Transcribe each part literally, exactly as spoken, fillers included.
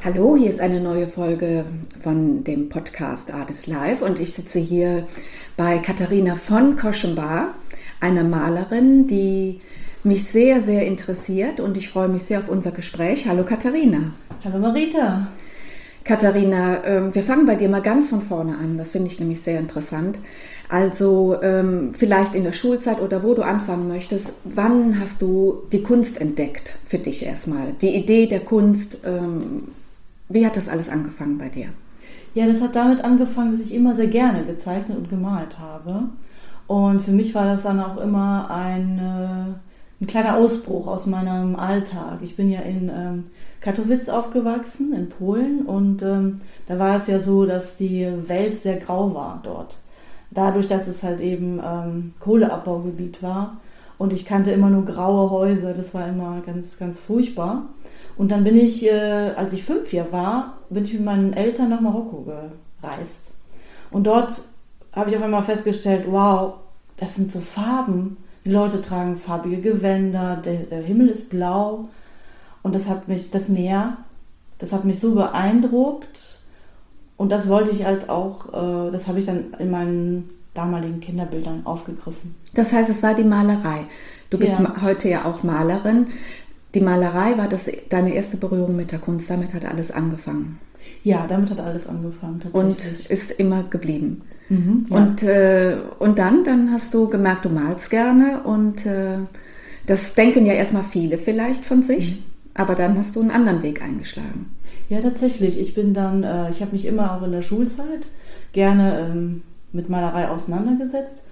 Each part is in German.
Hallo, hier ist eine neue Folge von dem Podcast Art is Life und ich sitze hier bei Katharina von Koschenbar, einer Malerin, die mich sehr, sehr interessiert und ich freue mich sehr auf unser Gespräch. Hallo Katharina. Hallo Marita. Katharina, wir fangen bei dir mal ganz von vorne an, das finde ich nämlich sehr interessant. Also vielleicht in der Schulzeit oder wo du anfangen möchtest, wann hast du die Kunst entdeckt für dich erstmal? Die Idee der Kunst, wie hat das alles angefangen bei dir? Ja, das hat damit angefangen, dass ich immer sehr gerne gezeichnet und gemalt habe. Und für mich war das dann auch immer ein, ein kleiner Ausbruch aus meinem Alltag. Ich bin ja in ähm, Katowice aufgewachsen, in Polen. Und ähm, da war es ja so, dass die Welt sehr grau war dort. Dadurch, dass es halt eben ähm, Kohleabbaugebiet war. Und ich kannte immer nur graue Häuser. Das war immer ganz, ganz furchtbar. Und dann bin ich, äh, als ich fünf Jahre war, bin ich mit meinen Eltern nach Marokko gereist. Und dort habe ich auf einmal festgestellt, wow, das sind so Farben. Die Leute tragen farbige Gewänder, der, der Himmel ist blau. Und das hat mich, das Meer, das hat mich so beeindruckt. Und das wollte ich halt auch, äh, das habe ich dann in meinen damaligen Kinderbildern aufgegriffen. Das heißt, es war die Malerei. Du bist Ja. heute ja auch Malerin. Die Malerei war das deine erste Berührung mit der Kunst. Damit hat alles angefangen. Ja, damit hat alles angefangen tatsächlich. Und ist immer geblieben. Mhm, ja. Und, äh, und dann, dann hast du gemerkt, du malst gerne. Und äh, das denken ja erstmal viele vielleicht von sich. Mhm. Aber dann hast du einen anderen Weg eingeschlagen. Ja, tatsächlich. Ich bin dann, äh, ich habe mich immer auch in der Schulzeit gerne ähm, mit Malerei auseinandergesetzt.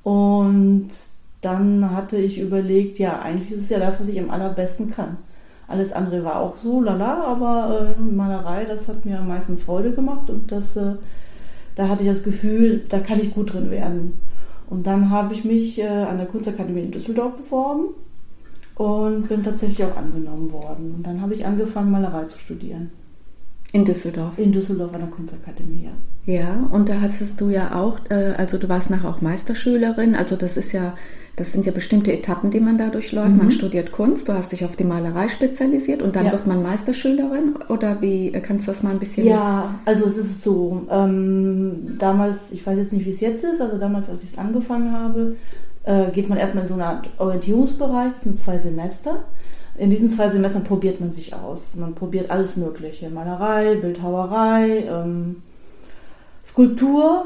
Und dann hatte ich überlegt, ja, eigentlich ist es ja das, was ich am allerbesten kann. Alles andere war auch so, lala, aber äh, Malerei, das hat mir am meisten Freude gemacht und das, äh, da hatte ich das Gefühl, da kann ich gut drin werden. Und dann habe ich mich äh, an der Kunstakademie in Düsseldorf beworben und bin tatsächlich auch angenommen worden. Und dann habe ich angefangen, Malerei zu studieren. In Düsseldorf? In Düsseldorf an der Kunstakademie, ja. Ja, und da hattest du ja auch, äh, also du warst nachher auch Meisterschülerin, also das ist ja, das sind ja bestimmte Etappen, die man da durchläuft. Mhm. Man studiert Kunst, du hast dich auf die Malerei spezialisiert und dann ja. wird man Meisterschülerin, oder wie, kannst du das mal ein bisschen... Ja, also es ist so, ähm, damals, ich weiß jetzt nicht, wie es jetzt ist, also damals, als ich es angefangen habe, äh, geht man erstmal in so eine Art Orientierungsbereich, das sind zwei Semester. In diesen zwei Semestern probiert man sich aus. Man probiert alles Mögliche. Malerei, Bildhauerei, ähm, Skulptur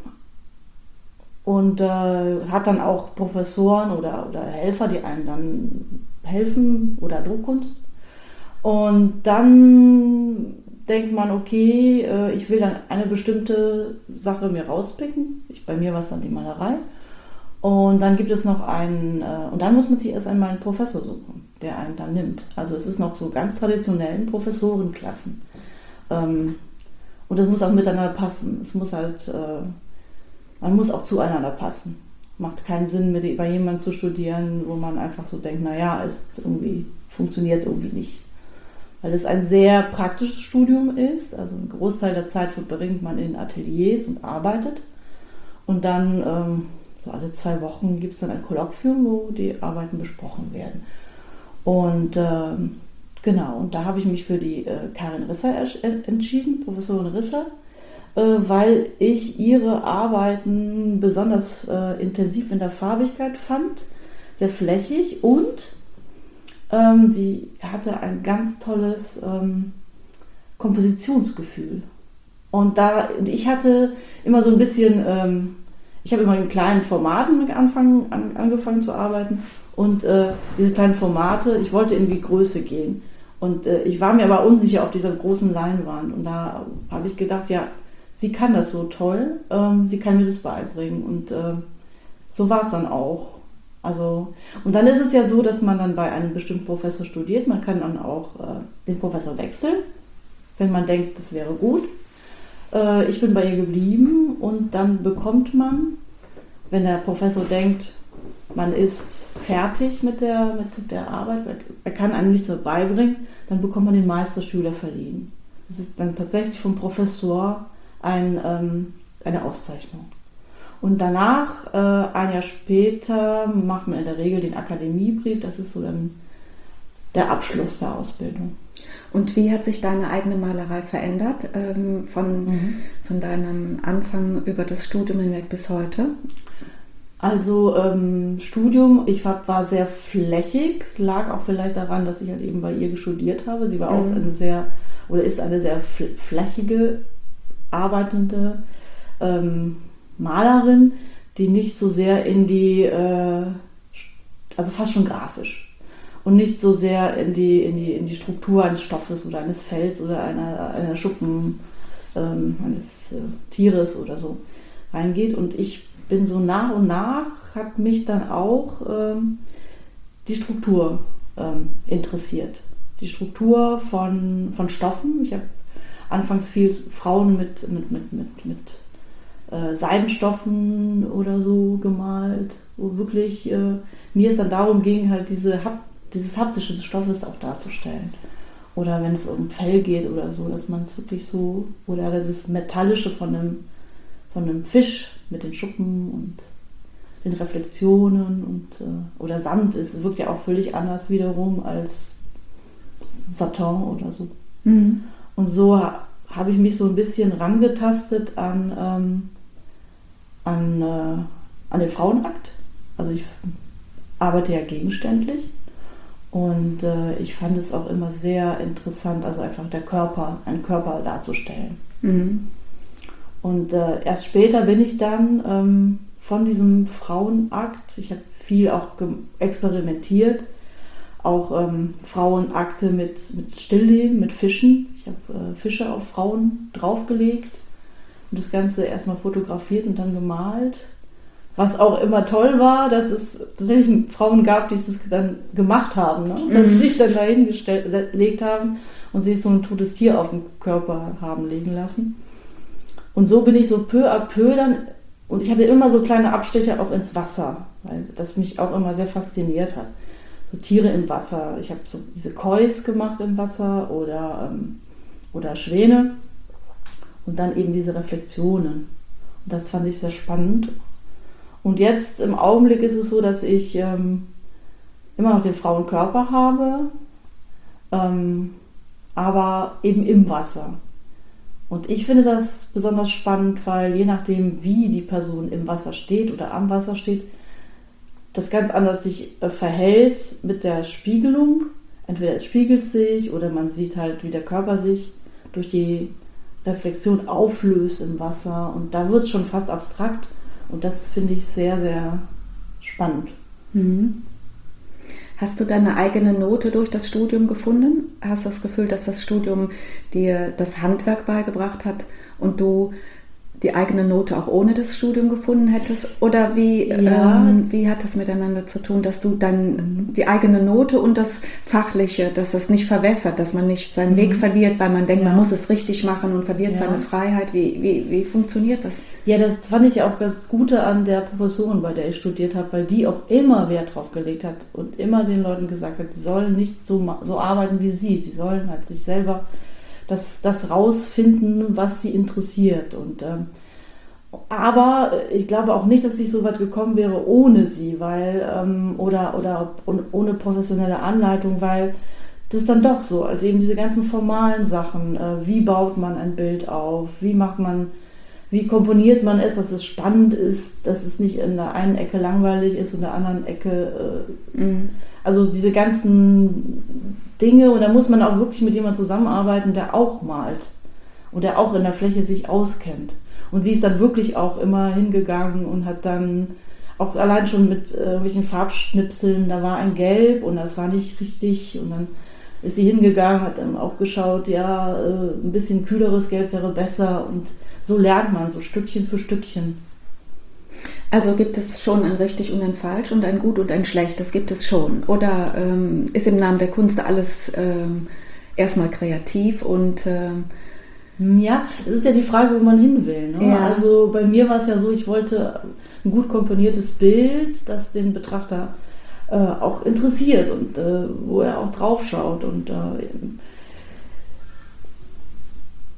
und äh, hat dann auch Professoren oder, oder Helfer, die einem dann helfen, oder Druckkunst. Und dann denkt man, okay, äh, ich will dann eine bestimmte Sache mir rauspicken. Ich, bei mir war es dann die Malerei. Und dann gibt es noch einen, äh, und dann muss man sich erst einmal einen Professor suchen, der einen dann nimmt. Also es ist noch so ganz traditionellen Professorenklassen. Ähm, und das muss auch miteinander passen. Es muss halt, äh, man muss auch zueinander passen. Macht keinen Sinn, mit, bei jemandem zu studieren, wo man einfach so denkt, naja, es irgendwie funktioniert irgendwie nicht. Weil es ein sehr praktisches Studium ist. Also einen Großteil der Zeit verbringt man in Ateliers und arbeitet. Und dann... Ähm, So alle zwei Wochen gibt es dann ein Kolloquium, wo die Arbeiten besprochen werden. Und ähm, genau, und da habe ich mich für die äh, Karin Risser entschieden, Professorin Risser, äh, weil ich ihre Arbeiten besonders äh, intensiv in der Farbigkeit fand, sehr flächig, und ähm, sie hatte ein ganz tolles ähm, Kompositionsgefühl. Und da, ich hatte immer so ein bisschen... Ähm, Ich habe immer in kleinen Formaten angefangen, an, angefangen zu arbeiten, und äh, diese kleinen Formate, ich wollte in die Größe gehen. Und äh, ich war mir aber unsicher auf dieser großen Leinwand. Und da habe ich gedacht, ja, sie kann das so toll, ähm, sie kann mir das beibringen. Und äh, so war es dann auch. Also, und dann ist es ja so, dass man dann bei einem bestimmten Professor studiert. Man kann dann auch äh, den Professor wechseln, wenn man denkt, das wäre gut. Ich bin bei ihr geblieben, und dann bekommt man, wenn der Professor denkt, man ist fertig mit der, mit der Arbeit, er kann einem nichts mehr beibringen, dann bekommt man den Meisterschüler verliehen. Das ist dann tatsächlich vom Professor ein, ähm, eine Auszeichnung. Und danach, äh, ein Jahr später, macht man in der Regel den Akademiebrief, das ist so dann der Abschluss der Ausbildung. Und wie hat sich deine eigene Malerei verändert, ähm, von, mhm. von deinem Anfang über das Studium hinweg bis heute? Also ähm, Studium, ich war, war sehr flächig, lag auch vielleicht daran, dass ich halt eben bei ihr studiert habe. Sie war mhm. auch eine sehr, oder ist eine sehr flächige, arbeitende ähm, Malerin, die nicht so sehr in die, äh, also fast schon grafisch, und nicht so sehr in die, in die, in die Struktur eines Stoffes oder eines Fells oder einer, einer Schuppen ähm, eines äh, Tieres oder so reingeht. Und ich bin so nach und nach, hat mich dann auch ähm, die Struktur ähm, interessiert. Die Struktur von, von Stoffen. Ich habe anfangs viel Frauen mit, mit, mit, mit, mit äh, Seidenstoffen oder so gemalt, wo wirklich äh, mir es dann darum ging, halt diese dieses haptische des Stoffes auch darzustellen. Oder wenn es um Fell geht oder so, dass man es wirklich so, oder das Metallische von einem, von einem Fisch mit den Schuppen und den Reflexionen und äh, oder Sand ist, wirkt ja auch völlig anders wiederum als Satin oder so. Mhm. Und so ha, habe ich mich so ein bisschen rangetastet an, ähm, an, äh, an den Frauenakt. Also ich arbeite ja gegenständlich. Und äh, ich fand es auch immer sehr interessant, also einfach der Körper, einen Körper darzustellen. Mhm. Und äh, erst später bin ich dann ähm, von diesem Frauenakt, ich habe viel auch ge- experimentiert, auch ähm, Frauenakte mit, mit Stillleben, mit Fischen. Ich habe äh, Fische auf Frauen draufgelegt und das Ganze erstmal fotografiert und dann gemalt. Was auch immer toll war, dass es tatsächlich Frauen gab, die es dann gemacht haben, ne? Dass sie sich dann da hingelegt haben und sich so ein totes Tier auf dem Körper haben legen lassen. Und so bin ich so peu à peu dann, und ich hatte immer so kleine Abstecher auch ins Wasser, weil das mich auch immer sehr fasziniert hat. So Tiere im Wasser. Ich habe so diese Kois gemacht im Wasser oder, ähm, oder Schwäne und dann eben diese Reflexionen. Und das fand ich sehr spannend. Und jetzt im Augenblick ist es so, dass ich ähm, immer noch den Frauenkörper habe, ähm, aber eben im Wasser. Und ich finde das besonders spannend, weil je nachdem, wie die Person im Wasser steht oder am Wasser steht, das ganz anders sich äh, verhält mit der Spiegelung. Entweder es spiegelt sich oder man sieht halt, wie der Körper sich durch die Reflexion auflöst im Wasser. Und da wird es schon fast abstrakt. Und das finde ich sehr, sehr spannend. Mhm. Hast du deine eigene Note durch das Studium gefunden? Hast du das Gefühl, dass das Studium dir das Handwerk beigebracht hat und du die eigene Note auch ohne das Studium gefunden hättest? Oder wie, ja. ähm, wie hat das miteinander zu tun, dass du dann die eigene Note und das Fachliche, dass das nicht verwässert, dass man nicht seinen mhm. Weg verliert, weil man denkt, ja. man muss es richtig machen und verliert ja. seine Freiheit? Wie, wie, wie funktioniert das? Ja, das fand ich auch das Gute an der Professorin, bei der ich studiert habe, weil die auch immer Wert drauf gelegt hat und immer den Leuten gesagt hat, sie sollen nicht so, so arbeiten wie sie. Sie sollen halt sich selber das, das rausfinden, was sie interessiert. Und ähm, aber ich glaube auch nicht, dass ich so weit gekommen wäre ohne sie, weil ähm, oder oder ohne professionelle Anleitung, weil das ist dann doch so, also eben diese ganzen formalen Sachen. Äh, wie baut man ein Bild auf? Wie macht man, wie komponiert man es, dass es spannend ist, dass es nicht in der einen Ecke langweilig ist und in der anderen Ecke. Äh, mhm. Also diese ganzen Dinge, und da muss man auch wirklich mit jemandem zusammenarbeiten, der auch malt und der auch in der Fläche sich auskennt. Und sie ist dann wirklich auch immer hingegangen und hat dann auch allein schon mit äh, irgendwelchen Farbschnipseln, da war ein Gelb und das war nicht richtig, und dann ist sie hingegangen, hat dann auch geschaut, ja, äh, ein bisschen kühleres Gelb wäre besser, und so lernt man so Stückchen für Stückchen. Also gibt es schon ein richtig und ein falsch und ein gut und ein schlecht, das gibt es schon. Oder ähm, ist im Namen der Kunst alles ähm, erstmal kreativ und ähm, ja, das ist ja die Frage, wo man hin will. Ne? Ja. Also bei mir war es ja so, ich wollte ein gut komponiertes Bild, das den Betrachter äh, auch interessiert und äh, wo er auch drauf schaut. Und äh,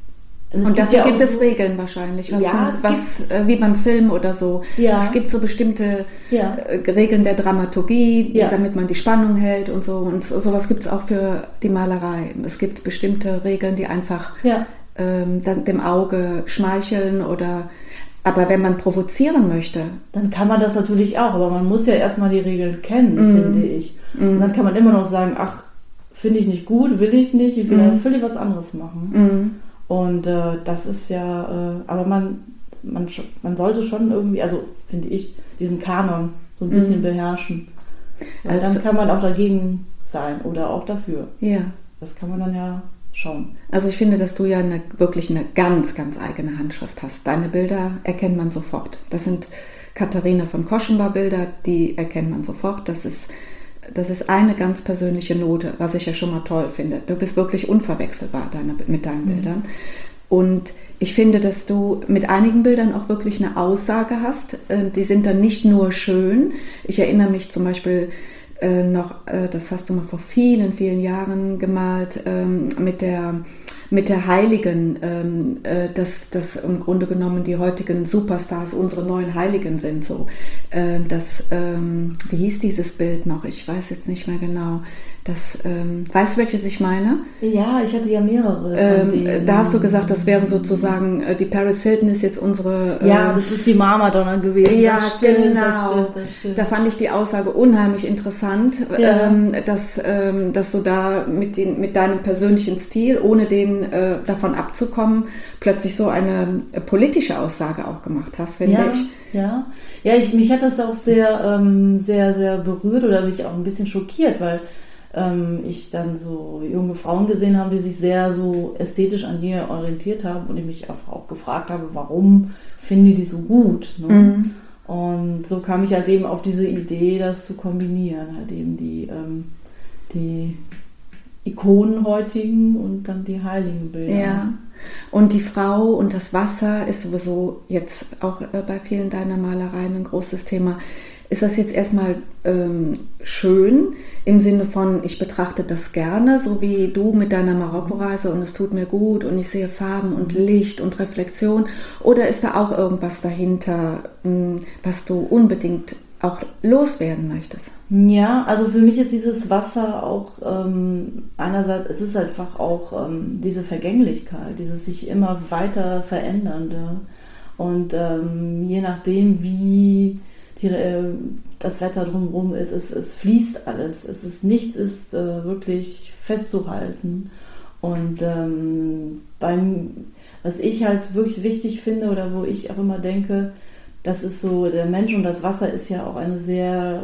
Und, und dafür ja gibt es so Regeln wahrscheinlich, was, ja, von, was äh, wie beim Film oder so. Ja. Es gibt so bestimmte ja. äh, Regeln der Dramaturgie, ja. damit man die Spannung hält und so. Und so, sowas gibt es auch für die Malerei. Es gibt bestimmte Regeln, die einfach ja. ähm, dann dem Auge schmeicheln oder... Aber wenn man provozieren möchte... Dann kann man das natürlich auch, aber man muss ja erstmal die Regeln kennen, mm. finde ich. Mm. Und dann kann man immer noch sagen, ach, finde ich nicht gut, will ich nicht, ich will mm. völlig was anderes machen. Mm. Und äh, das ist ja, äh, aber man, man, man sollte schon irgendwie, also finde ich, diesen Kanon so ein bisschen mm. beherrschen. Weil also, dann kann man auch dagegen sein oder auch dafür. Ja. Das kann man dann ja schauen. Also ich finde, dass du ja eine, wirklich eine ganz, ganz eigene Handschrift hast. Deine Bilder erkennt man sofort. Das sind Katharina von Koschenbar Bilder, die erkennt man sofort. Das ist, das ist eine ganz persönliche Note, was ich ja schon mal toll finde. Du bist wirklich unverwechselbar deine, mit deinen mhm. Bildern. Und ich finde, dass du mit einigen Bildern auch wirklich eine Aussage hast. Die sind dann nicht nur schön. Ich erinnere mich zum Beispiel äh, noch, äh, das hast du mal vor vielen, vielen Jahren gemalt, ähm, mit der mit der Heiligen, ähm, äh, dass, dass im Grunde genommen die heutigen Superstars unsere neuen Heiligen sind. So, äh, das, ähm, wie hieß dieses Bild noch? Ich weiß jetzt nicht mehr genau. Das, ähm, weißt du, welches ich meine? Ja, ich hatte ja mehrere. Ähm, da hast du gesagt, das wäre sozusagen, äh, die Paris Hilton ist jetzt unsere... Äh, ja, das ist die Mama-Donna gewesen. Ja, das stimmt, genau. Das stimmt, das stimmt. Da fand ich die Aussage unheimlich interessant, ja. ähm, dass, ähm, dass du da mit, den, mit deinem persönlichen Stil, ohne den äh, davon abzukommen, plötzlich so eine äh, politische Aussage auch gemacht hast, finde ja, ich. Ja, ja ich, mich hat das auch sehr, ähm, sehr, sehr berührt oder mich auch ein bisschen schockiert, weil ich dann so junge Frauen gesehen habe, die sich sehr so ästhetisch an mir orientiert haben und ich mich auch, auch gefragt habe, warum finde ich die so gut? Ne? Mhm. Und so kam ich halt eben auf diese Idee, das zu kombinieren, halt eben die, ähm, die Ikonen heutigen und dann die heiligen Bilder. Ja, und die Frau und das Wasser ist sowieso jetzt auch äh, bei vielen deiner Malereien ein großes Thema. Ist das jetzt erstmal ähm, schön im Sinne von, ich betrachte das gerne, so wie du mit deiner Marokko-Reise und es tut mir gut und ich sehe Farben und Licht und Reflexion? Oder ist da auch irgendwas dahinter, mh, was du unbedingt auch loswerden möchtest? Ja, also für mich ist dieses Wasser auch ähm, einerseits, es ist einfach auch ähm, diese Vergänglichkeit, dieses sich immer weiter verändernde und ähm, je nachdem, wie Die, das Wetter drumherum ist, es, es fließt alles, es ist nichts ist äh, wirklich festzuhalten. Und ähm, beim, was ich halt wirklich wichtig finde oder wo ich auch immer denke, das ist so, der Mensch und das Wasser ist ja auch eine sehr,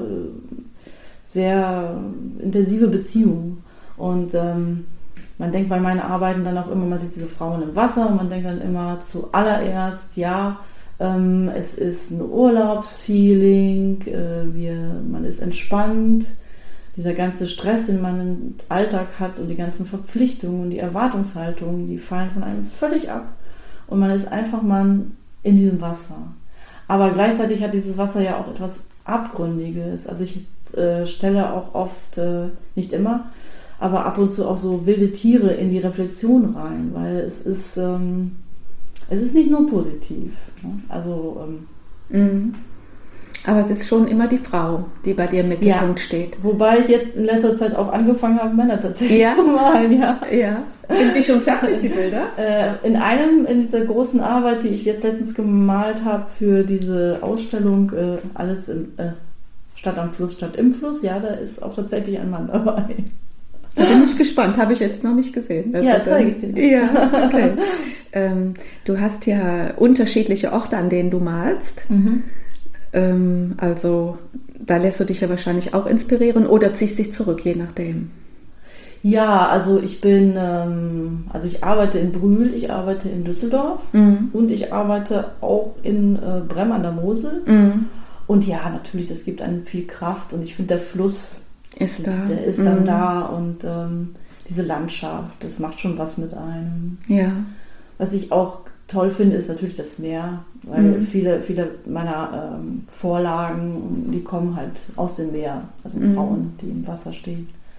sehr intensive Beziehung. Und ähm, man denkt bei meinen Arbeiten dann auch immer, man sieht diese Frauen im Wasser und man denkt dann immer zuallererst, ja, es ist ein Urlaubsfeeling, wir, man ist entspannt, dieser ganze Stress, den man im Alltag hat und die ganzen Verpflichtungen und die Erwartungshaltungen, die fallen von einem völlig ab und man ist einfach mal in diesem Wasser. Aber gleichzeitig hat dieses Wasser ja auch etwas Abgründiges, also ich äh, stelle auch oft, äh, nicht immer, aber ab und zu auch so wilde Tiere in die Reflexion rein, weil es ist... Ähm, Es ist nicht nur positiv. Also, ähm, mhm. Aber es ist schon immer die Frau, die bei dir im Mittelpunkt ja. steht. Wobei ich jetzt in letzter Zeit auch angefangen habe, Männer tatsächlich ja. zu malen. Ja. Ja. Sind die schon fertig, die Bilder? Äh, in einem, in dieser großen Arbeit, die ich jetzt letztens gemalt habe für diese Ausstellung, äh, alles im, äh, Stadt am Fluss, Stadt im Fluss, ja, da ist auch tatsächlich ein Mann dabei. Da bin ich gespannt, habe ich jetzt noch nicht gesehen. Das ja, zeige ich dir noch. Ja, okay. ähm, du hast ja unterschiedliche Orte, an denen du malst. Mhm. Ähm, also da lässt du dich ja wahrscheinlich auch inspirieren oder ziehst dich zurück, je nachdem. Ja, also ich bin, ähm, also ich arbeite in Brühl, ich arbeite in Düsseldorf mhm. und ich arbeite auch in äh, Bremm an der Mosel. Mhm. Und ja, natürlich, das gibt einem viel Kraft und ich finde, der Fluss ist da. Der ist dann mhm. da und ähm, diese Landschaft, das macht schon was mit einem. Ja. Was ich auch toll finde, ist natürlich das Meer, weil mhm. viele, viele meiner ähm, Vorlagen, die kommen halt aus dem Meer, also mhm. Frauen, die im Wasser stehen.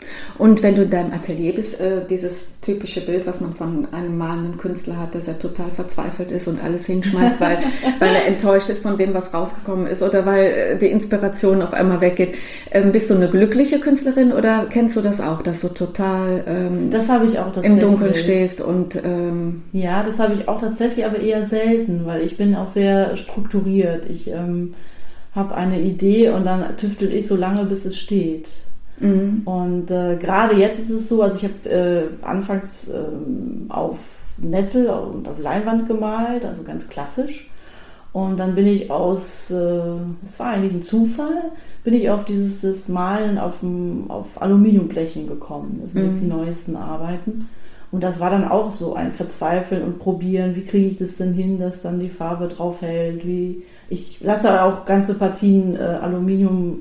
Und wenn du in deinem Atelier bist, äh, dieses typische Bild, was man von einem malenden Künstler hat, dass er total verzweifelt ist und alles hinschmeißt, weil, weil er enttäuscht ist von dem, was rausgekommen ist oder weil äh, die Inspiration auf einmal weggeht. Ähm, bist du eine glückliche Künstlerin oder kennst du das auch, dass du total ähm, das habe ich auch tatsächlich. im Dunkeln stehst? Und ähm, ja, das habe ich auch tatsächlich, aber eher selten, weil ich bin auch sehr strukturiert. Ich ähm, habe eine Idee und dann tüftel ich so lange, bis es steht. Mhm. Und äh, gerade jetzt ist es so, also ich habe äh, anfangs äh, auf Nessel und auf Leinwand gemalt, also ganz klassisch. Und dann bin ich aus, es äh, war eigentlich ein Zufall, bin ich auf dieses das Malen auf, dem, auf Aluminiumblechen gekommen. Das sind mhm. jetzt die neuesten Arbeiten. Und das war dann auch so ein Verzweifeln und Probieren, wie kriege ich das denn hin, dass dann die Farbe drauf hält. Wie, ich lasse auch ganze Partien äh, Aluminium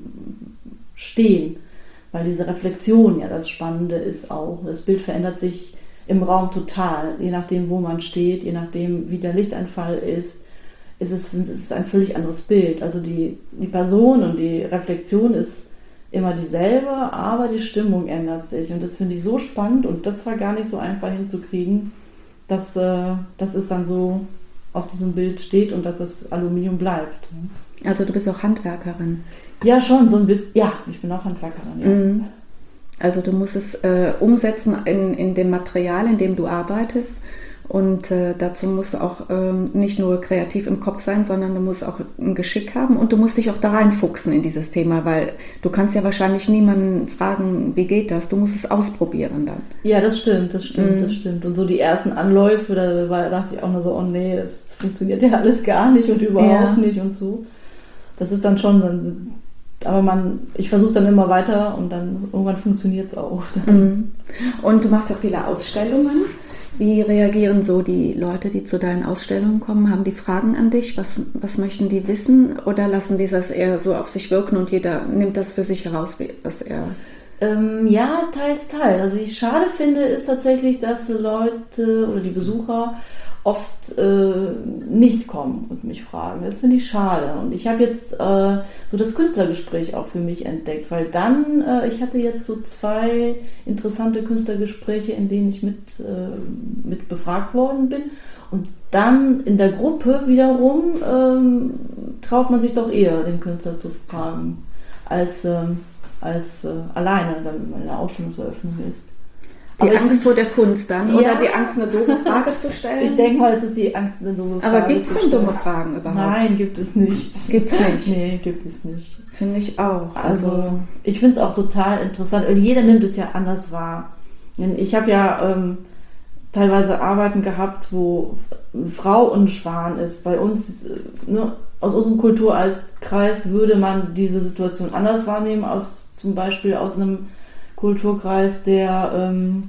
stehen. Weil diese Reflexion ja das Spannende ist auch. Das Bild verändert sich im Raum total, je nachdem, wo man steht, je nachdem, wie der Lichteinfall ist, ist es, ist es ein völlig anderes Bild. Also die, die Person und die Reflexion ist immer dieselbe, aber die Stimmung ändert sich. Und das finde ich so spannend und das war gar nicht so einfach hinzukriegen, dass, äh, dass es dann so auf diesem Bild steht und dass das Aluminium bleibt. Also du bist auch Handwerkerin. Ja, schon, so ein bisschen. Ja, ich bin auch Handwerkerin, ja. Mhm. Also du musst es äh, umsetzen in, in dem Material, in dem du arbeitest. Und äh, dazu musst du auch ähm, nicht nur kreativ im Kopf sein, sondern du musst auch ein Geschick haben und du musst dich auch da reinfuchsen in dieses Thema, weil du kannst ja wahrscheinlich niemanden fragen, wie geht das? Du musst es ausprobieren dann. Ja, das stimmt, das stimmt, mhm. das stimmt. Und so die ersten Anläufe, da war, dachte ich auch nur so, oh nee, das funktioniert ja alles gar nicht und überhaupt ja. nicht und so. Das ist dann schon, dann, aber man, ich versuche dann immer weiter und dann irgendwann funktioniert es auch. Mhm. Und du machst ja viele Ausstellungen. Wie reagieren so die Leute, die zu deinen Ausstellungen kommen? Haben die Fragen an dich? Was, was möchten die wissen? Oder lassen die das eher so auf sich wirken und jeder nimmt das für sich heraus, was er... Ähm, ja, teils, teils. Also, was ich schade finde, ist tatsächlich, dass Leute oder die Besucher oft äh, nicht kommen und mich fragen. Das finde ich schade. Und ich habe jetzt äh, so das Künstlergespräch auch für mich entdeckt, weil dann, äh, ich hatte jetzt so zwei interessante Künstlergespräche, in denen ich mit, äh, mit befragt worden bin. Und dann in der Gruppe wiederum ähm, traut man sich doch eher, den Künstler zu fragen, als, äh, als äh, alleine, wenn eine Ausstellungseröffnung ist. Die aber Angst vor der Kunst dann? Ja. Oder die Angst, eine doofe Frage zu stellen? Ich denke mal, es ist die Angst, eine doofe Frage aber gibt es denn dumme Fragen überhaupt? Nein, gibt es nicht. Gibt es nicht? Nee, gibt es nicht. Finde ich auch. Also, also ich finde es auch total interessant. Und jeder nimmt es ja anders wahr. Ich habe ja ähm, teilweise Arbeiten gehabt, wo eine Frau und ein Schwan ist. Bei uns, ne, aus unserem Kulturkreis würde man diese Situation anders wahrnehmen, aus zum Beispiel aus einem Kulturkreis, der ähm,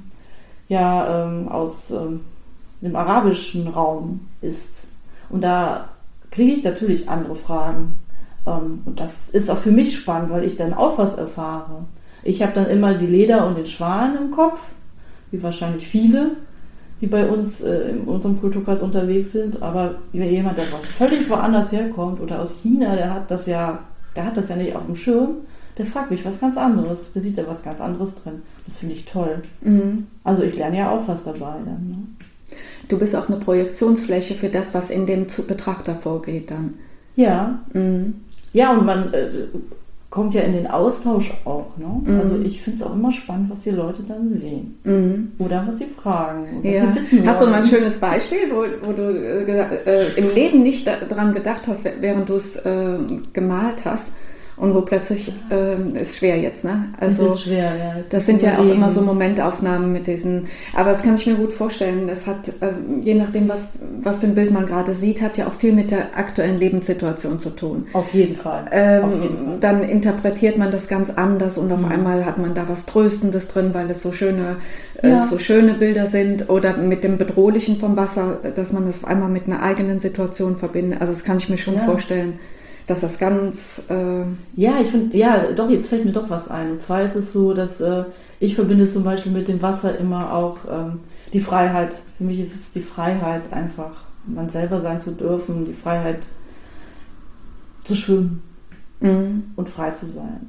ja ähm, aus ähm, dem arabischen Raum ist. Und da kriege ich natürlich andere Fragen. Ähm, und das ist auch für mich spannend, weil ich dann auch was erfahre. Ich habe dann immer die Leder und den Schwan im Kopf, wie wahrscheinlich viele, die bei uns äh, in unserem Kulturkreis unterwegs sind. Aber jemand, der völlig woanders herkommt oder aus China, der hat das ja, der hat das ja nicht auf dem Schirm. Der fragt mich was ganz anderes. Der sieht da was ganz anderes drin. Das finde ich toll. Mhm. Also ich lerne ja auch was dabei dann. Ne? Du bist auch eine Projektionsfläche für das, was in dem Betrachter vorgeht dann. Ja. Mhm. Ja, und man äh, kommt ja in den Austausch auch. Ne? Mhm. Also ich finde es auch immer spannend, was die Leute dann sehen. Mhm. Oder was sie fragen. Oder ja. was sie wissen hast wollen. Du mal ein schönes Beispiel, wo, wo du äh, im Leben nicht daran gedacht hast, während du es äh, gemalt hast? Und wo plötzlich, äh, ist schwer jetzt, ne? Also, das ist schwer, ja. Das, das sind ja auch immer so Momentaufnahmen mit diesen, aber das kann ich mir gut vorstellen. Das hat, äh, je nachdem, was, was für ein Bild man gerade sieht, hat ja auch viel mit der aktuellen Lebenssituation zu tun. Auf jeden Fall. Ähm, auf jeden Fall. Dann interpretiert man das ganz anders und auf mhm. einmal hat man da was Tröstendes drin, weil es so schöne, ja. äh, so schöne Bilder sind oder mit dem Bedrohlichen vom Wasser, dass man das auf einmal mit einer eigenen Situation verbindet. Also das kann ich mir schon ja. vorstellen. Dass das ganz... Äh ja, ich finde, ja, doch, jetzt fällt mir doch was ein. Und zwar ist es so, dass äh, ich verbinde zum Beispiel mit dem Wasser immer auch ähm, die Freiheit. Für mich ist es die Freiheit, einfach man selber sein zu dürfen, die Freiheit zu schwimmen mhm. und frei zu sein.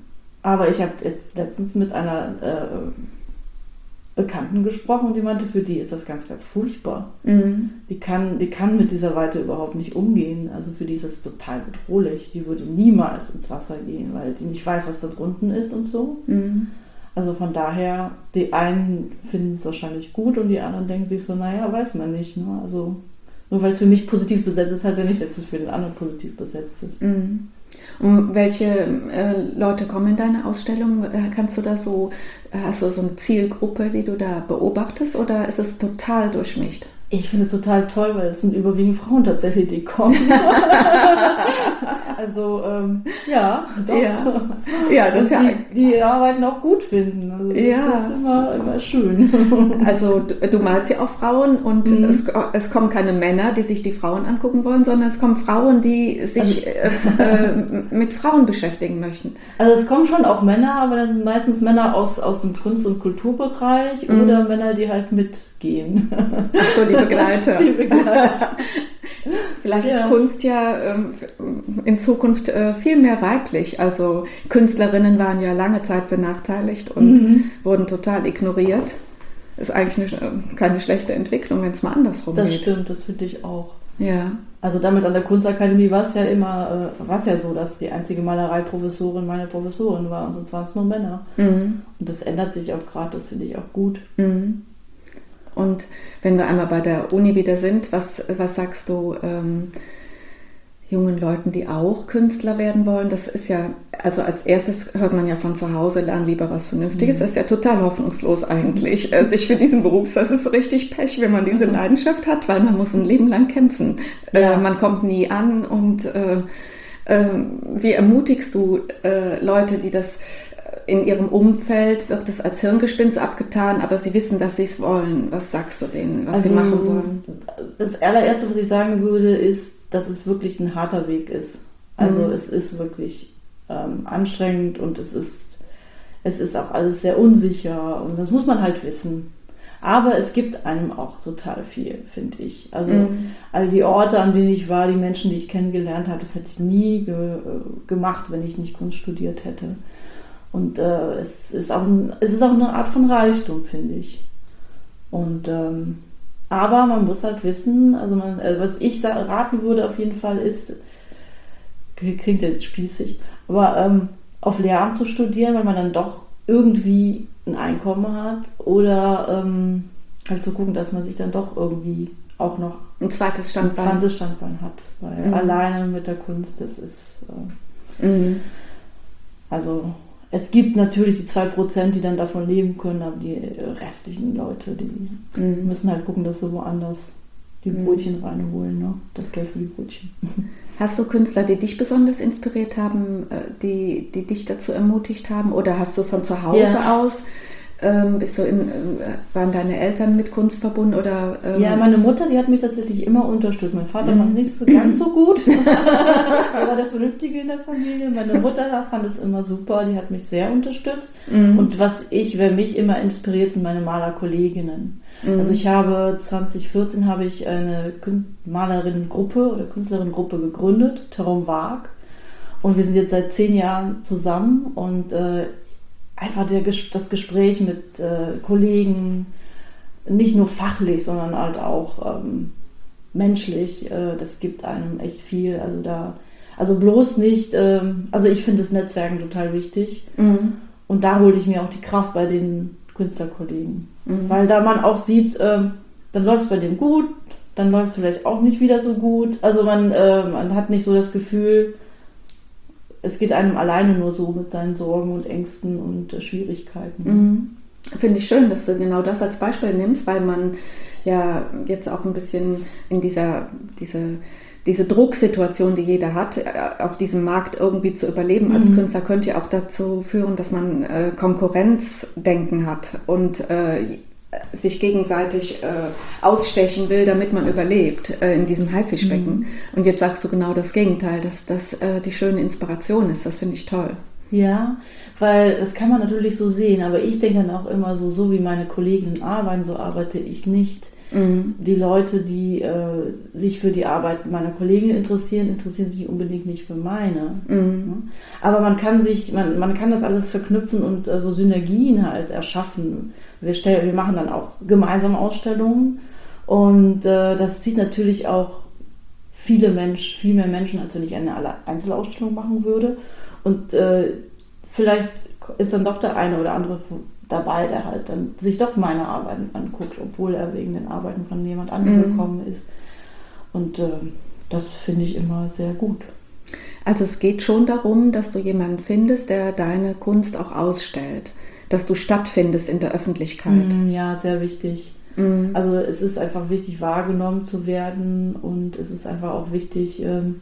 Aber ich habe jetzt letztens mit einer äh, Bekannten gesprochen und die meinte, für die ist das ganz, ganz furchtbar. Mhm. Die kann, die kann mit dieser Weite überhaupt nicht umgehen. Also für die ist es total bedrohlich. Die würde niemals ins Wasser gehen, weil die nicht weiß, was da drunten ist und so. Mhm. Also von daher, die einen finden es wahrscheinlich gut und die anderen denken sich so, naja, weiß man nicht. Ne? Also nur weil es für mich positiv besetzt ist, heißt ja nicht, dass es für den anderen positiv besetzt ist. Mhm. Und welche äh, Leute kommen in deine Ausstellung? Kannst du da so, hast du so eine Zielgruppe, die du da beobachtest, oder ist es total durchmischt? Ich finde es total toll, weil es sind überwiegend Frauen tatsächlich, die kommen. Also, ähm, ja, doch. Ja, ja das die, ja. Die Arbeiten auch gut finden. Also das ja. ist immer, immer schön. Also, du, du malst ja auch Frauen und mhm. es, es kommen keine Männer, die sich die Frauen angucken wollen, sondern es kommen Frauen, die sich also, äh, mit Frauen beschäftigen möchten. Also, es kommen schon auch Männer, aber das sind meistens Männer aus, aus dem Kunst- und Kulturbereich mhm. oder Männer, die halt mitgehen. Ach so, die Begleiter. Die Begleiter. Vielleicht ja. ist Kunst ja ähm, in Zukunft äh, viel mehr weiblich. Also Künstlerinnen waren ja lange Zeit benachteiligt und mhm. wurden total ignoriert. Ist eigentlich eine, keine schlechte Entwicklung, wenn es mal andersrum das geht. Das stimmt, das finde ich auch. Ja. Also damals an der Kunstakademie war es ja immer, äh, war es ja so, dass die einzige Malereiprofessorin meine Professorin war und sonst waren es nur Männer. Mhm. Und das ändert sich auch gerade, das finde ich auch gut. Mhm. Und wenn wir einmal bei der Uni wieder sind, was, was sagst du ähm, jungen Leuten, die auch Künstler werden wollen? Das ist ja, also als erstes hört man ja von zu Hause, lern lieber was Vernünftiges. Mhm. Das ist ja total hoffnungslos eigentlich, äh, sich für diesen Beruf, das ist richtig Pech, wenn man diese Leidenschaft hat, weil man muss ein Leben lang kämpfen. Ja. Äh, man kommt nie an und äh, äh, wie ermutigst du äh, Leute, die das in ihrem Umfeld wird es als Hirngespinst abgetan, aber sie wissen, dass sie es wollen. Was sagst du denen, was also, sie machen sollen? Das allererste, was ich sagen würde, ist, dass es wirklich ein harter Weg ist. Also mhm. es ist wirklich ähm, anstrengend und es ist, es ist auch alles sehr unsicher und das muss man halt wissen. Aber es gibt einem auch total viel, finde ich. Also mhm. all die Orte, an denen ich war, die Menschen, die ich kennengelernt habe, das hätte ich nie ge- gemacht, wenn ich nicht Kunst studiert hätte. Und äh, es ist auch ein, es ist auch eine Art von Reichtum, finde ich. Und ähm, aber man muss halt wissen, also man, äh, was ich sa- raten würde auf jeden Fall ist, klingt jetzt spießig, aber ähm, auf Lehramt zu studieren, weil man dann doch irgendwie ein Einkommen hat oder ähm, halt zu gucken, dass man sich dann doch irgendwie auch noch ein zweites Standbein, ein zweites Standbein hat, weil mhm. alleine mit der Kunst, das ist äh, mhm. also es gibt natürlich die zwei Prozent, die dann davon leben können, aber die restlichen Leute, die mhm. müssen halt gucken, dass sie woanders die Brötchen reinholen, ne? Das Geld für die Brötchen. Hast du Künstler, die dich besonders inspiriert haben, die, die dich dazu ermutigt haben? Oder hast du von zu Hause ja. aus, ähm, bist du in, waren deine Eltern mit Kunst verbunden? Oder, ähm ja, meine Mutter, die hat mich tatsächlich immer unterstützt. Mein Vater mhm. war es nicht so ganz so gut. Er war der Vernünftige in der Familie. Meine Mutter fand es immer super, die hat mich sehr unterstützt. Mhm. Und was ich, wer mich immer inspiriert, sind meine Malerkolleginnen. Mhm. Also ich habe zwanzig vierzehn habe ich eine Malerinnengruppe oder Künstlerinnengruppe gegründet, Terrain Vague. Und wir sind jetzt seit zehn Jahren zusammen und äh, einfach der, das Gespräch mit äh, Kollegen, nicht nur fachlich, sondern halt auch ähm, menschlich, äh, das gibt einem echt viel. Also da, also bloß nicht, ähm, also ich finde das Netzwerken total wichtig. Mhm. Und da hole ich mir auch die Kraft bei den Künstlerkollegen. Mhm. Weil da man auch sieht, ähm, dann läuft es bei denen gut, dann läuft es vielleicht auch nicht wieder so gut. Also man, äh, man hat nicht so das Gefühl, es geht einem alleine nur so mit seinen Sorgen und Ängsten und äh, Schwierigkeiten. Mhm. Finde ich schön, dass du genau das als Beispiel nimmst, weil man ja jetzt auch ein bisschen in dieser diese, diese Drucksituation, die jeder hat, auf diesem Markt irgendwie zu überleben als mhm. Künstler, könnte ja auch dazu führen, dass man äh, Konkurrenzdenken hat und äh, sich gegenseitig äh, ausstechen will, damit man überlebt äh, in diesem Haifischbecken. Mhm. Und jetzt sagst du genau das Gegenteil, dass das äh, die schöne Inspiration ist. Das finde ich toll. Ja, weil das kann man natürlich so sehen, aber ich denke dann auch immer so, so wie meine Kolleginnen arbeiten, so arbeite ich nicht. Mhm. Die Leute, die äh, sich für die Arbeit meiner Kollegen interessieren, interessieren sich unbedingt nicht für meine. Mhm. Aber man kann sich, man, man kann das alles verknüpfen und äh, so Synergien halt erschaffen. Wir, stell, wir machen dann auch gemeinsame Ausstellungen und äh, das zieht natürlich auch viele Menschen, viel mehr Menschen, als wenn ich eine Einzelausstellung machen würde. Und äh, vielleicht ist dann doch der eine oder andere dabei, der halt dann sich doch meine Arbeiten anguckt, obwohl er wegen den Arbeiten von jemand anderem mhm. gekommen ist. Und äh, das finde ich immer sehr gut. Also es geht schon darum, dass du jemanden findest, der deine Kunst auch ausstellt, dass du stattfindest in der Öffentlichkeit. Mm, ja, sehr wichtig. Mm. Also es ist einfach wichtig, wahrgenommen zu werden und es ist einfach auch wichtig, ähm,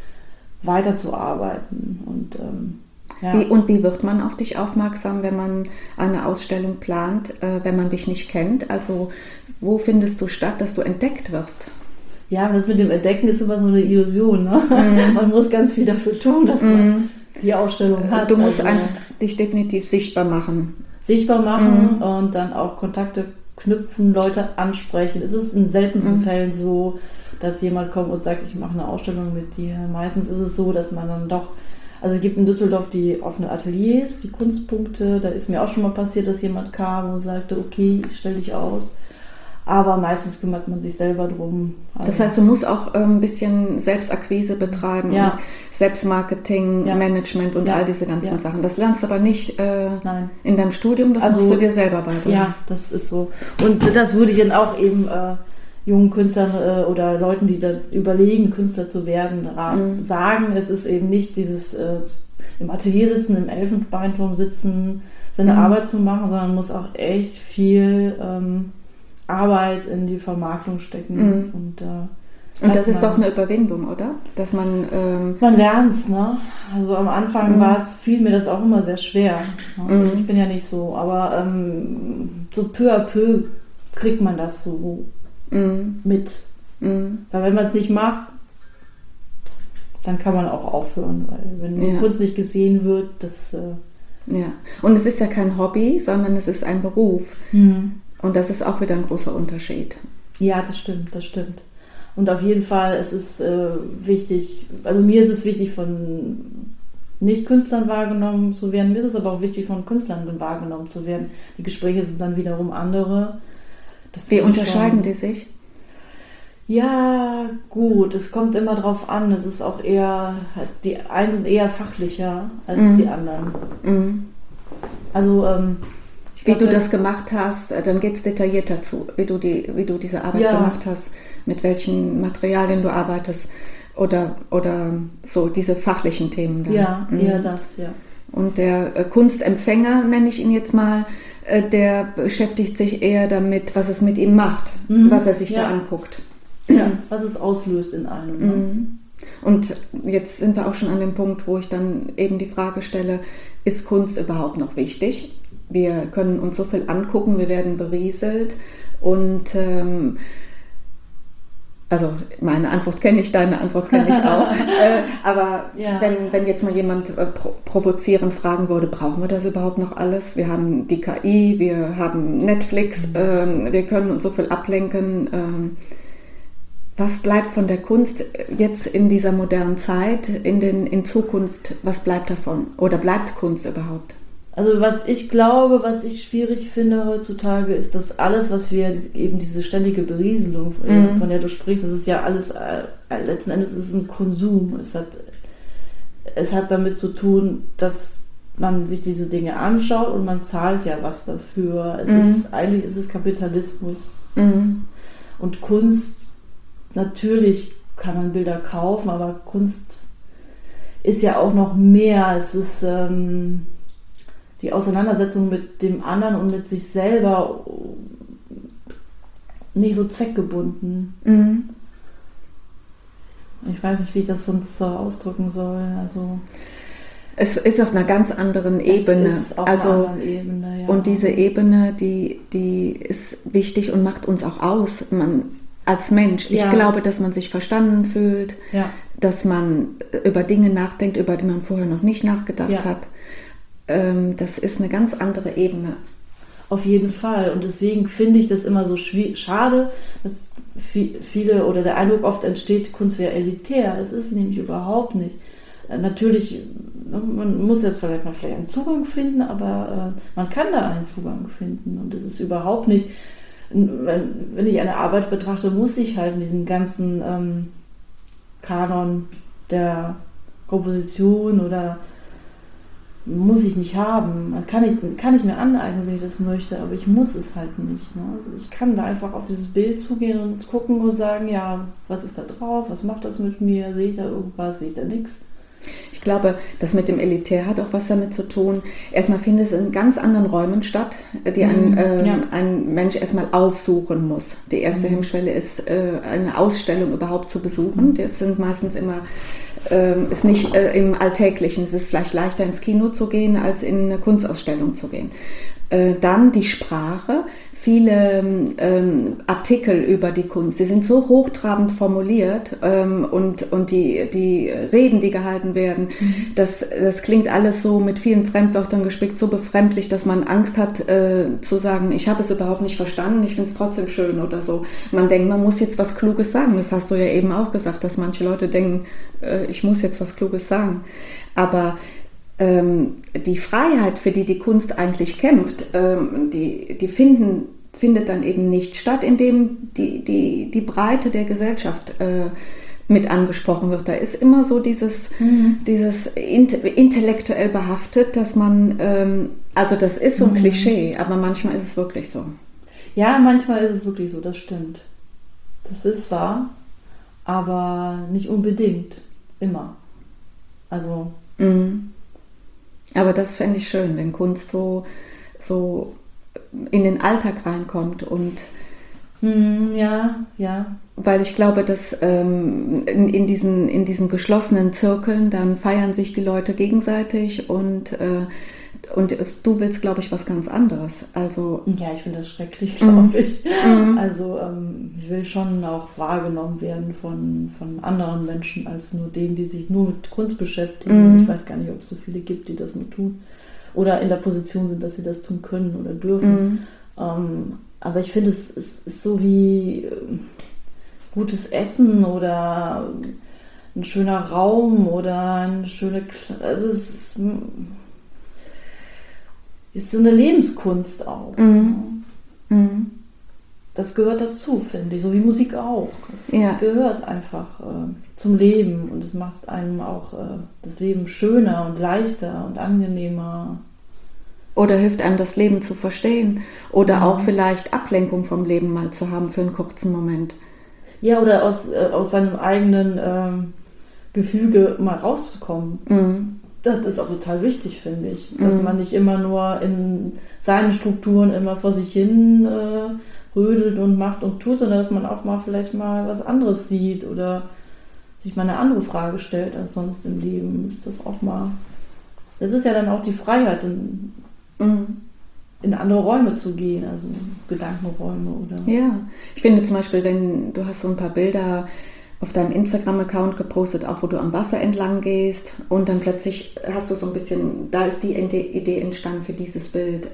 weiterzuarbeiten. Und, ähm, ja. wie, und wie wird man auf dich aufmerksam, wenn man eine Ausstellung plant, äh, wenn man dich nicht kennt? Also wo findest du statt, dass du entdeckt wirst? Ja, das mit dem Entdecken ist immer so eine Illusion. Ne? Mm. Man muss ganz viel dafür tun, dass mm. man die Ausstellung hat. Du musst also, einfach dich definitiv sichtbar machen. Sichtbar machen mm. und dann auch Kontakte knüpfen, Leute ansprechen. Es ist in seltensten mm. Fällen so, dass jemand kommt und sagt, ich mache eine Ausstellung mit dir. Meistens ist es so, dass man dann doch, also es gibt in Düsseldorf die offenen Ateliers, die Kunstpunkte. Da ist mir auch schon mal passiert, dass jemand kam und sagte, okay, ich stelle dich aus. Aber meistens kümmert man sich selber drum. Also das heißt, du musst auch ein bisschen Selbstakquise betreiben ja. und Selbstmarketing, ja. Management und ja. all diese ganzen ja. Sachen. Das lernst du aber nicht äh, in deinem Studium, das also, musst du dir selber beibringen. Ja, das ist so. Und das würde ich dann auch eben äh, jungen Künstlern äh, oder Leuten, die da überlegen, Künstler zu werden, mhm. sagen. Es ist eben nicht dieses äh, im Atelier sitzen, im Elfenbeinturm sitzen, seine mhm. Arbeit zu machen, sondern man muss auch echt viel ähm, Arbeit in die Vermarktung stecken. Mhm. Und, äh, und das ist doch eine Überwindung, oder? Dass man... Ähm man lernt es, ne? Also am Anfang mhm. war es, fiel mir das auch immer sehr schwer. Ne? Mhm. Ich bin ja nicht so, aber ähm, so peu à peu kriegt man das so mhm. mit. Mhm. Weil wenn man es nicht macht, dann kann man auch aufhören, weil wenn die ja. Kunst nicht gesehen wird, das... Äh, ja, und es ist ja kein Hobby, sondern es ist ein Beruf. Mhm. Und das ist auch wieder ein großer Unterschied. Ja, das stimmt, das stimmt. Und auf jeden Fall, es ist äh, wichtig, also mir ist es wichtig, von Nicht-Künstlern wahrgenommen zu werden, mir ist es aber auch wichtig, von Künstlern wahrgenommen zu werden. Die Gespräche sind dann wiederum andere. Das Wie unterscheiden schon, die sich? Ja, gut, es kommt immer drauf an. Es ist auch eher, die einen sind eher fachlicher als mhm. die anderen. Mhm. Also, ähm, Wie du das gemacht hast, dann geht es detaillierter zu, wie du, die, wie du diese Arbeit ja. gemacht hast, mit welchen Materialien du arbeitest oder, oder so diese fachlichen Themen. Dann. Ja, mhm. eher das, ja. Und der äh, Kunstempfänger, nenne ich ihn jetzt mal, äh, der beschäftigt sich eher damit, was es mit ihm macht, mhm. was er sich ja. da anguckt. Ja, was es auslöst in einem. Ne? Mhm. Und jetzt sind wir auch schon an dem Punkt, wo ich dann eben die Frage stelle, ist Kunst überhaupt noch wichtig? Wir können uns so viel angucken, wir werden berieselt und ähm, also meine Antwort kenne ich, deine Antwort kenne ich auch. äh, aber ja. wenn, wenn jetzt mal jemand äh, pro- provozierend fragen würde, brauchen wir das überhaupt noch alles? Wir haben die K I, wir haben Netflix, mhm. ähm, wir können uns so viel ablenken. Ähm, was bleibt von der Kunst jetzt in dieser modernen Zeit, in, den, in Zukunft, was bleibt davon? Oder bleibt Kunst überhaupt? Also was ich glaube, was ich schwierig finde heutzutage, ist, dass alles, was wir, eben diese ständige Berieselung, mhm. von der du sprichst, das ist ja alles, äh, letzten Endes ist es ein Konsum. Es hat, es hat damit zu tun, dass man sich diese Dinge anschaut und man zahlt ja was dafür. Es mhm. ist, eigentlich ist es Kapitalismus mhm. und Kunst. Natürlich kann man Bilder kaufen, aber Kunst ist ja auch noch mehr. Es ist ähm, die Auseinandersetzung mit dem anderen und mit sich selber nicht so zweckgebunden. Mhm. Ich weiß nicht, wie ich das sonst so ausdrücken soll. Also es ist auf einer ganz anderen Ebene. Es ist auf also, einer anderen Ebene, ja. Und diese Ebene, die, die ist wichtig und macht uns auch aus. Man als Mensch. Ich ja. glaube, dass man sich verstanden fühlt, ja. dass man über Dinge nachdenkt, über die man vorher noch nicht nachgedacht ja. hat. Ähm, das ist eine ganz andere Ebene. Auf jeden Fall. Und deswegen finde ich das immer so schwierig, schade, dass viele oder der Eindruck oft entsteht, Kunst wäre elitär. Das ist sie nämlich überhaupt nicht. Natürlich, man muss jetzt vielleicht mal vielleicht einen Zugang finden, aber äh, man kann da einen Zugang finden. Und es ist überhaupt nicht, wenn, wenn ich eine Arbeit betrachte, muss ich halt diesen ganzen ähm, Kanon der Komposition oder muss ich nicht haben. Kann ich, kann ich mir aneignen, wenn ich das möchte, aber ich muss es halt nicht. Ne? Also ich kann da einfach auf dieses Bild zugehen und gucken und sagen, ja, was ist da drauf, was macht das mit mir, sehe ich da irgendwas, sehe ich da nichts. Ich glaube, das mit dem Elitär hat auch was damit zu tun. Erstmal findet es in ganz anderen Räumen statt, die ein, Mhm, äh, ja. ein Mensch erstmal aufsuchen muss. Die erste Mhm. Hemmschwelle ist, äh, eine Ausstellung überhaupt zu besuchen. Das sind meistens immer ähm, ist nicht äh, im Alltäglichen. Es ist vielleicht leichter ins Kino zu gehen, als in eine Kunstausstellung zu gehen. Äh, dann die Sprache. Viele ähm, Artikel über die Kunst, die sind so hochtrabend formuliert ähm, und, und die, die Reden, die gehalten werden, mhm. das, das klingt alles so mit vielen Fremdwörtern gespickt, so befremdlich, dass man Angst hat äh, zu sagen, ich habe es überhaupt nicht verstanden, ich finde es trotzdem schön oder so. Man denkt, man muss jetzt was Kluges sagen. Das hast du ja eben auch gesagt, dass manche Leute denken, äh, ich muss jetzt was Kluges sagen. Aber ähm, die Freiheit, für die die Kunst eigentlich kämpft, ähm, die, die finden findet dann eben nicht statt, indem die, die, die Breite der Gesellschaft äh, mit angesprochen wird. Da ist immer so dieses, mhm. dieses intellektuell behaftet, dass man, ähm, also das ist so ein mhm. Klischee, aber manchmal ist es wirklich so. Ja, manchmal ist es wirklich so, das stimmt. Das ist wahr, aber nicht unbedingt, immer. Also. Mhm. Aber das fände ich schön, wenn Kunst so, so in den Alltag reinkommt und hm, ja, ja. Weil ich glaube, dass ähm, in, in, diesen, in diesen geschlossenen Zirkeln dann feiern sich die Leute gegenseitig und, äh, und es, du willst, glaube ich, was ganz anderes. Also, ja, ich finde das schrecklich, glaube mhm. ich. Mhm. Also ähm, ich will schon auch wahrgenommen werden von, von anderen Menschen als nur denen, die sich nur mit Kunst beschäftigen. Mhm. Ich weiß gar nicht, ob es so viele gibt, die das nur tun. Oder in der Position sind, dass sie das tun können oder dürfen. Mhm. Ähm, aber ich finde, es, es ist so wie äh, gutes Essen oder ein schöner Raum oder eine schöne... Kle- also es ist, ist so eine Lebenskunst auch. Mhm. Mhm. Das gehört dazu, finde ich. So wie Musik auch. Es ja. gehört einfach äh, zum Leben und es macht einem auch äh, das Leben schöner und leichter und angenehmer. Oder hilft einem, das Leben zu verstehen. Oder mhm. auch vielleicht Ablenkung vom Leben mal zu haben für einen kurzen Moment. Ja, oder aus, äh, aus seinem eigenen ähm, Gefüge mal rauszukommen. Mhm. Das ist auch total wichtig, finde ich. Dass mhm. man nicht immer nur in seinen Strukturen immer vor sich hin äh, rödelt und macht und tut, sondern dass man auch mal vielleicht mal was anderes sieht oder sich mal eine andere Frage stellt als sonst im Leben. Das ist doch auch mal... Das ist ja dann auch die Freiheit, in, mhm. in andere Räume zu gehen, also Gedankenräume oder... Ja, ich finde zum Beispiel, wenn du hast so ein paar Bilder auf deinem Instagram-Account gepostet, auch wo du am Wasser entlang gehst und dann plötzlich hast du so ein bisschen, da ist die Idee entstanden für dieses Bild.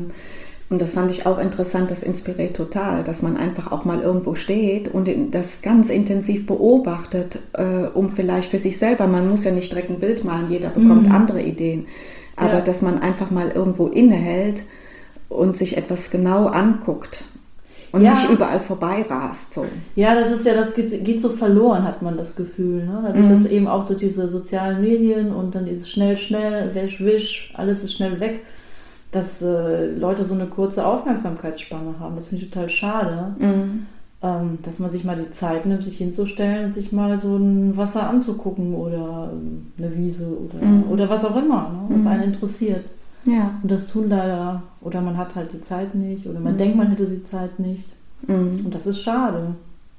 Und das fand ich auch interessant, das inspiriert total, dass man einfach auch mal irgendwo steht und das ganz intensiv beobachtet, um vielleicht für sich selber, man muss ja nicht direkt ein Bild malen, jeder bekommt mhm. andere Ideen, aber ja. dass man einfach mal irgendwo innehält und sich etwas genau anguckt. Und ja. nicht überall vorbei rast. So. Ja, das ist ja, das geht, geht so verloren, hat man das Gefühl. Ne? Dadurch, mhm. dass eben auch durch diese sozialen Medien und dann dieses schnell, schnell, wisch, wisch, alles ist schnell weg, dass äh, Leute so eine kurze Aufmerksamkeitsspanne haben. Das finde ich total schade, mhm. ähm, dass man sich mal die Zeit nimmt, sich hinzustellen und sich mal so ein Wasser anzugucken oder ähm, eine Wiese oder, mhm. oder was auch immer, ne? Was mhm. einen interessiert. Ja. Und das tun leider, oder man hat halt die Zeit nicht, oder man mhm. denkt, man hätte die Zeit nicht. Mhm. Und das ist schade.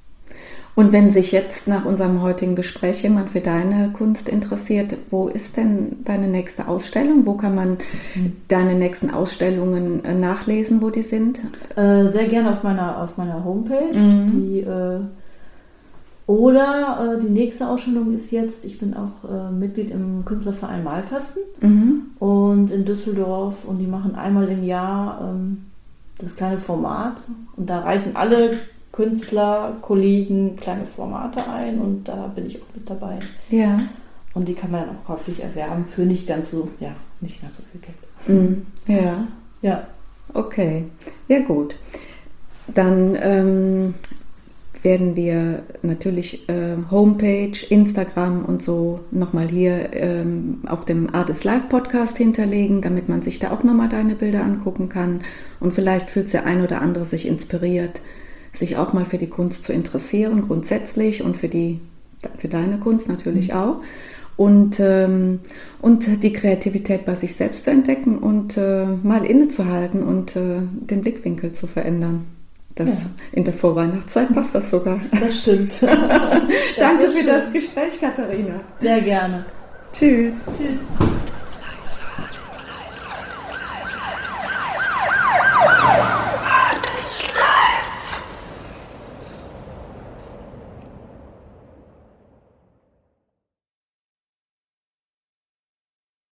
Und wenn sich jetzt nach unserem heutigen Gespräch jemand für deine Kunst interessiert, wo ist denn deine nächste Ausstellung? Wo kann man mhm. deine nächsten Ausstellungen nachlesen, wo die sind? Äh, sehr gerne auf meiner, auf meiner Homepage. Mhm. Die, äh, oder äh, die nächste Ausstellung ist jetzt, ich bin auch äh, Mitglied im Künstlerverein Malkasten mhm. und in Düsseldorf und die machen einmal im Jahr ähm, das kleine Format. Und da reichen alle Künstler, Kollegen kleine Formate ein und da bin ich auch mit dabei. Ja. Und die kann man dann auch käuflich erwerben für nicht ganz so, ja, nicht ganz so viel Geld. Mhm. Ja. Ja. Okay. Ja, gut. Dann ähm, werden wir natürlich äh, Homepage, Instagram und so nochmal hier ähm, auf dem Artist Live Podcast hinterlegen, damit man sich da auch nochmal deine Bilder angucken kann. Und vielleicht fühlt der ein oder andere sich inspiriert, sich auch mal für die Kunst zu interessieren, grundsätzlich und für die für deine Kunst natürlich mhm. auch. Und, ähm, und die Kreativität bei sich selbst zu entdecken und äh, mal innezuhalten und äh, den Blickwinkel zu verändern. Das ja. In der Vorweihnachtszeit passt das sogar. Das stimmt. Das Danke für schön. Das Gespräch, Katharina. Sehr gerne. Tschüss. Tschüss.